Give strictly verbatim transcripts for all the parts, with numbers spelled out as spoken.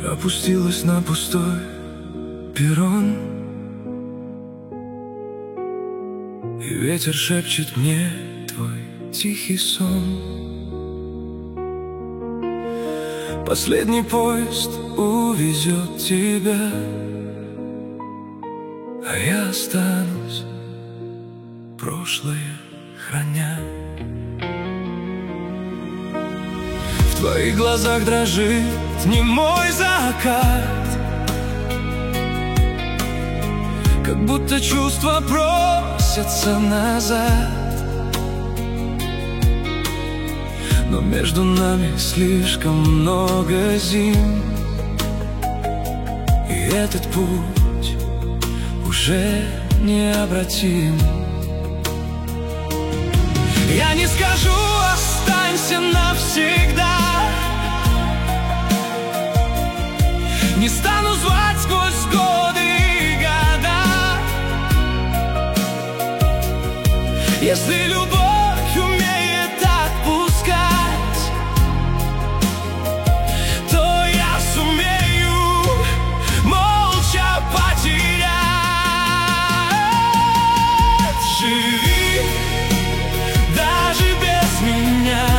опустилась на пустой перрон, и ветер шепчет мне твой тихий сон. Последний поезд увезет тебя, а я останусь, прошлое храня. В твоих глазах дрожит немой закат, как будто чувства просятся назад. Но между нами слишком много зим, и этот путь уже необратим. Я не скажу «останься навсегда», не стану звать сквозь годы и года. Если любовь умеет отпускать, то я сумею молча потерять. Живи даже без меня,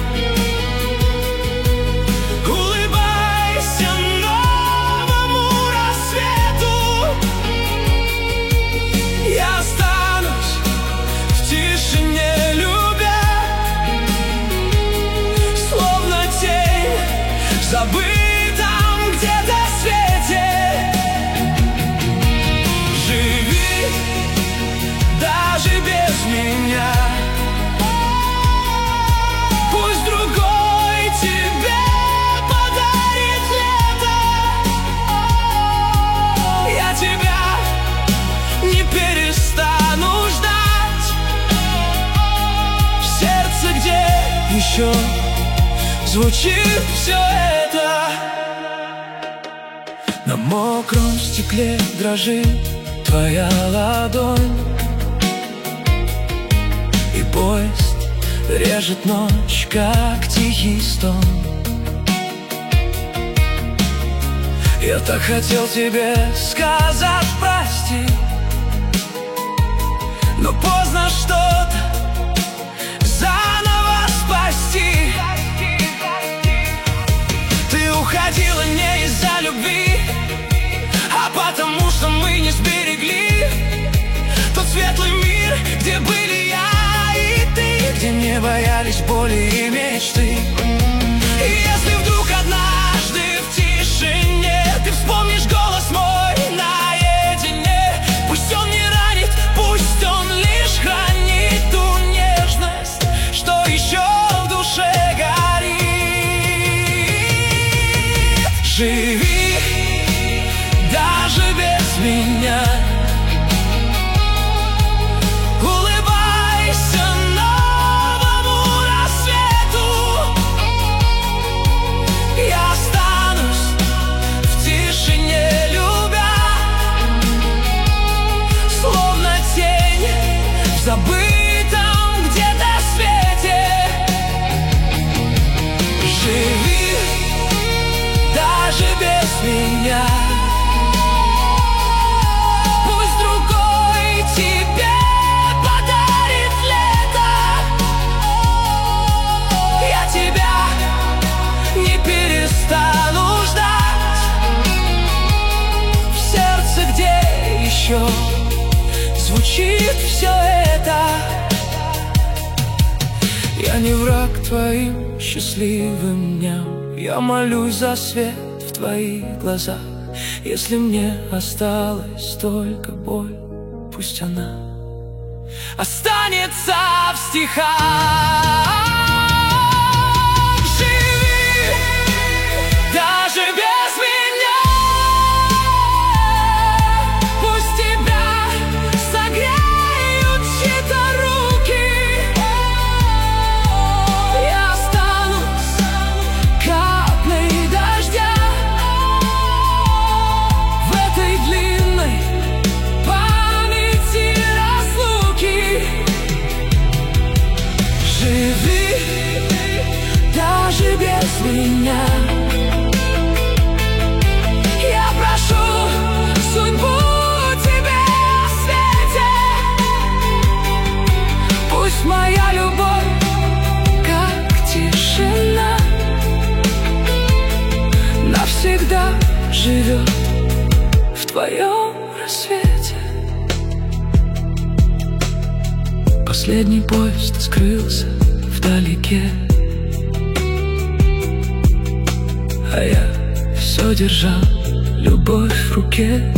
улыбайся новому рассвету. Я останусь в тишине, любя, словно тень в забытом где-то свете. Живи даже без меня, пусть другой тебе подарит лето. Я тебя не перестану ждать в сердце, где еще звучит все это. На мокром стекле дрожит твоя ладонь, и поезд режет ночь, как тихий стон. Я так хотел тебе сказать прости, но поздно что-то заново спасти. Ты уходила не из-за любви, а потому что мы не сберегли тот светлый мир, где были я и ты, где не боялись боли и мечты. И если вдруг однажды в тишине ты вспомнишь голос мой наедине, пусть он не ранит, пусть он лишь хранит ту нежность, что еще в душе горит. Живи даже без меня, улыбайся новому рассвету. Я останусь в тишине, любя, словно тень в забытом где-то свете. Живи даже без меня, пусть другой тебе подарит лето. Я тебя не перестану ждать в сердце, где еще звучит все это. Я не враг твоим счастливым дням, я молюсь за свет в твоих глазах. Если мне осталась только боль, пусть она останется в стихах. Живи даже без меня, пусть тебя согреют чьи-то руки. Я останусь каплей дождя в этой длинной памяти разлуки. Живи Последний поезд скрылся вдалеке, а я все держал любовь в руке.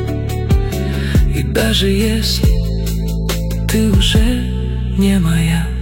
И даже если ты уже не моя,